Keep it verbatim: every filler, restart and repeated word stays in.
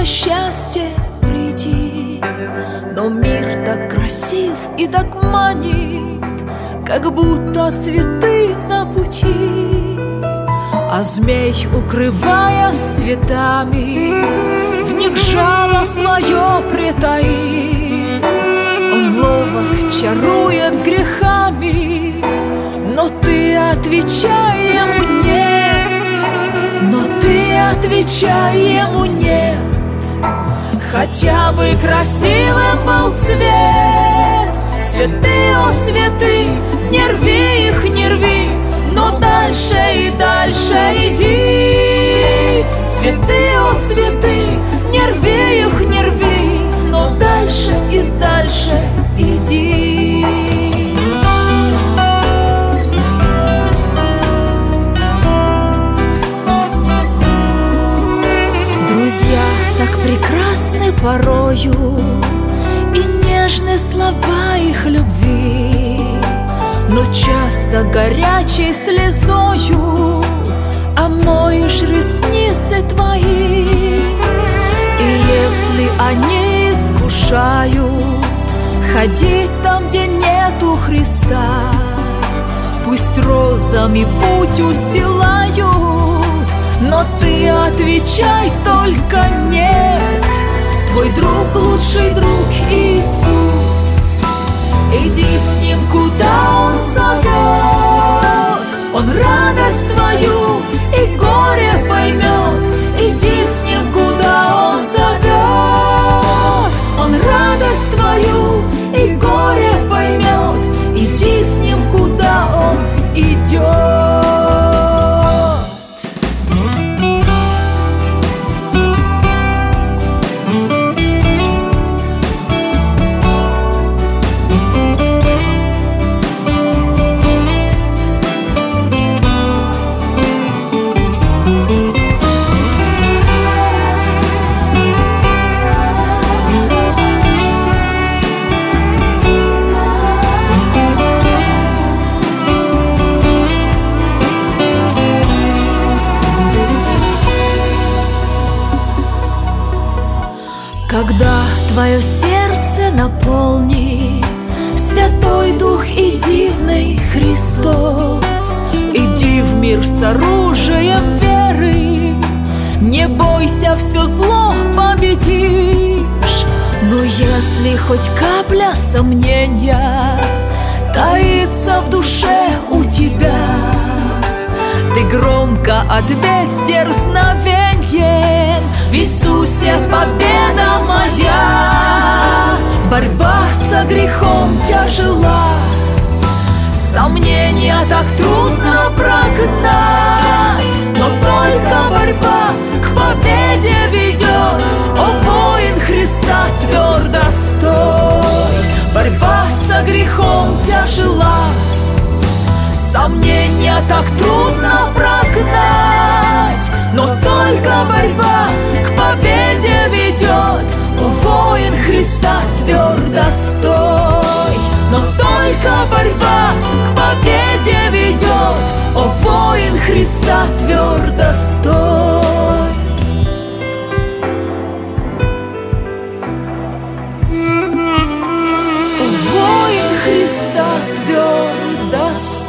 счастье приди. Но мир так красив и так манит, как будто цветы на пути. А змей, укрываясь цветами, в них жало свое притаит. Он ловок чарует грехами, но ты отвечай ему нет, но ты отвечай ему нет. Хотя бы красивым был цвет, цветы, о цветы, не рви их, не рви, но дальше и дальше иди. Цветы, о цветы, не рви их, не рви, но дальше и дальше иди. Друзья так прекрасны порою, и нежны слова их любви, но часто горячей слезою омоешь ресницы твои. И если они искушают ходить там, где нету Христа, пусть розами путь устилают, но ты отвечай только нет. Твой друг, лучший друг Иисус, иди с ним, куда он зовет. Он радость твою и горе поймет. Иди с ним, куда он зовет. Он радость твою и горе поймет. Иди с ним, куда он идет. Когда твое сердце наполнит Святой Дух и дивный Христос, иди в мир с оружием веры, не бойся, все зло победишь. Но если хоть капля сомнения таится в душе у тебя, ты громко ответь с дерзновеньем: в Иисусе победа моя. Борьба со грехом тяжела, сомнения так трудно прогнать, но только борьба к победе ведет. О, воин Христа, твердо стой! Борьба со грехом тяжела, сомнения так трудно прогнать, но только борьба к победе ведет. О, воин Христа, твердо стой! Но только борьба к победе ведет. О, воин Христа, твердо стой! О, воин Христа, твердо стой!